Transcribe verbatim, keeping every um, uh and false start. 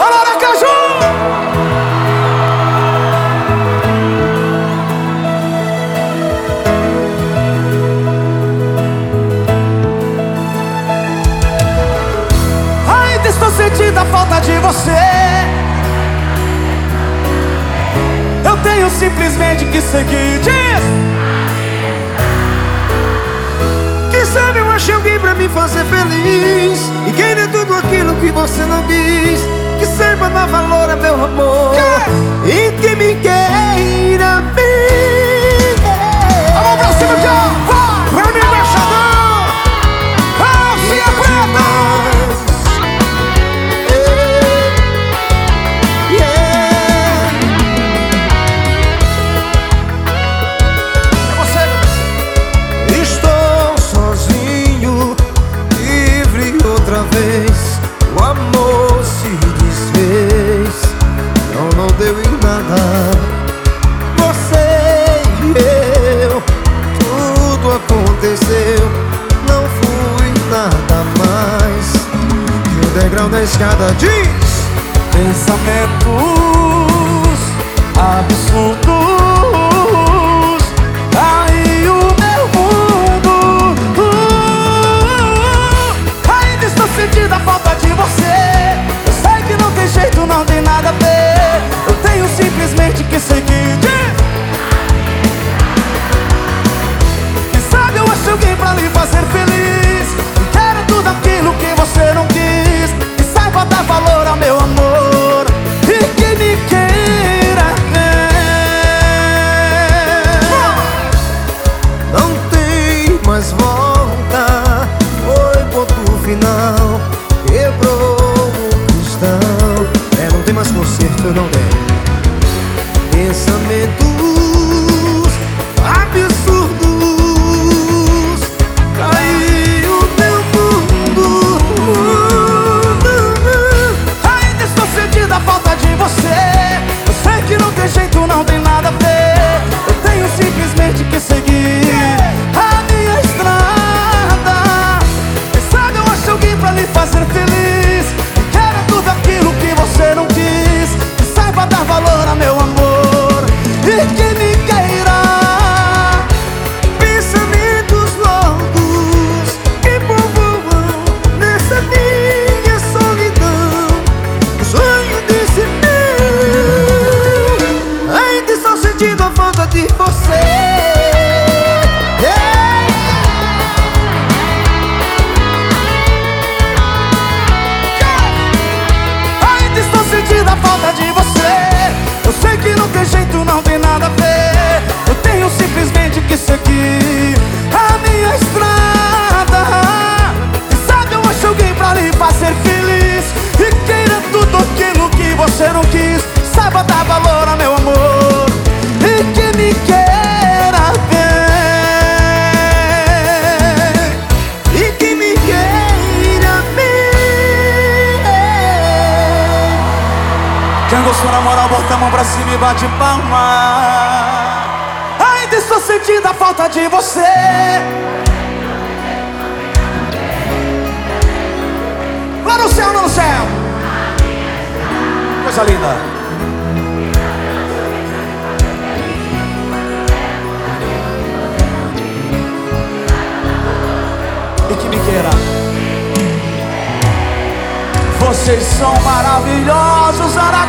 Alô, Aracaju! Ainda estou sentindo a falta de você. Eu tenho simplesmente que seguir. Diz! Quem sabe eu achei alguém pra me fazer feliz e querer tudo aquilo que você não quis. Que saiba dar valor a meu amor, yeah! E que me queira bem. A mão pra cima, já! Vai! Pra mim, embaixador! Calcinha preta! É você! Estou sozinho, livre outra vez. O amor se desfez, não, não deu em nada. Você e eu, tudo aconteceu, não fui nada mais que o degrau da escada diz. Pensamentos absurdos, aí o meu mundo. Ainda estou sentindo a falta de você. Eu sei que não tem jeito, não tem nada a ver. Eu tenho simplesmente que seguir. Quem sabe eu acho alguém pra lhe fazer feliz e quero tudo aquilo que você não quis. Que saiba dar valor ao meu amor e que me queira bem. Não tem mais volta, foi ponto final, quebrou o cristal. É, não tem mais conserto, não tem. Pensamentos absurdos, caiu meu mundo. Ainda estou sentindo a falta de você. Eu sei que não tem jeito, não tem nada a ver. Eu tenho simplesmente que seguir a minha estrada. Quem sabe eu acho alguém pra lhe fazer feliz e quero tudo aquilo que você não quis. Que saiba dar valor a meu amor e que me queira. Pensamentos loucos que povoam nessa minha solidão. O sonho desse meu, ainda estou sentindo a falta de você. Ainda estou sentindo a falta de você. Eu sei que não tem jeito, não tem nada a ver. Eu tenho simplesmente que seguir a minha estrada. Quem sabe eu acho alguém pra lhe fazer feliz e queira tudo aquilo que você não quis. Saiba dar valor ao meu amor e que me queira bem. E que me queira bem. Quem gostou na moral, bota a mão pra cima e bate palma. Ainda estou sentindo a falta de você. Lá no céu, lá no céu. Coisa linda. E que me queira. Vocês são maravilhosos, Ara.